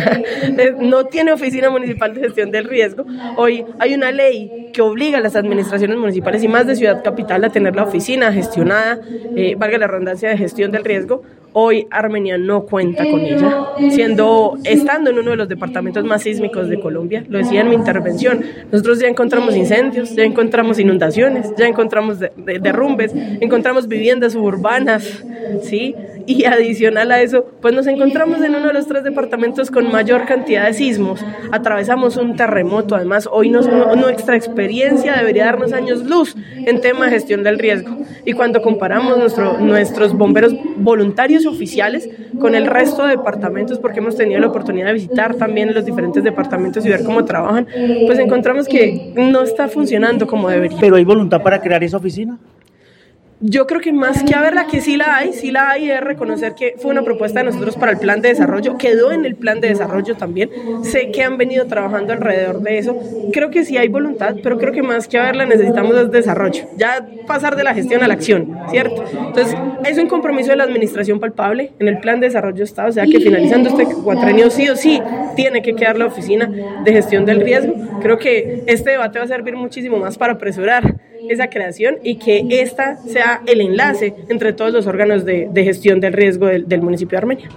no tiene oficina municipal de gestión del riesgo. Hoy hay una ley que obliga a las administraciones municipales y más de Ciudad Capital a tener la oficina gestionada, valga la redundancia, de gestión del riesgo. Hoy Armenia no cuenta con ella, estando en uno de los departamentos más sísmicos de Colombia. Lo decía en mi intervención, nosotros ya encontramos incendios, ya encontramos inundaciones, ya encontramos derrumbes, encontramos viviendas suburbanas, ¿sí? Y adicional a eso, pues nos encontramos en uno de los 3 departamentos con mayor cantidad de sismos. Atravesamos un terremoto, además hoy nuestra experiencia debería darnos años luz en tema de gestión del riesgo. Y cuando comparamos nuestros bomberos voluntarios oficiales con el resto de departamentos, porque hemos tenido la oportunidad de visitar también los diferentes departamentos y ver cómo trabajan, pues encontramos que no está funcionando como debería. ¿Pero hay voluntad para crear esa oficina? Yo creo que más que haberla, que sí la hay, es reconocer que fue una propuesta de nosotros para el plan de desarrollo, quedó en el plan de desarrollo también, sé que han venido trabajando alrededor de eso, creo que sí hay voluntad, pero creo que más que haberla necesitamos es desarrollo, ya pasar de la gestión a la acción, ¿cierto? Entonces, es un compromiso de la administración palpable, en el plan de desarrollo está, o sea que finalizando este cuatrenio sí o sí tiene que quedar la oficina de gestión del riesgo. Creo que este debate va a servir muchísimo más para apresurar esa creación y que esta sea el enlace entre todos los órganos de gestión del riesgo del municipio de Armenia.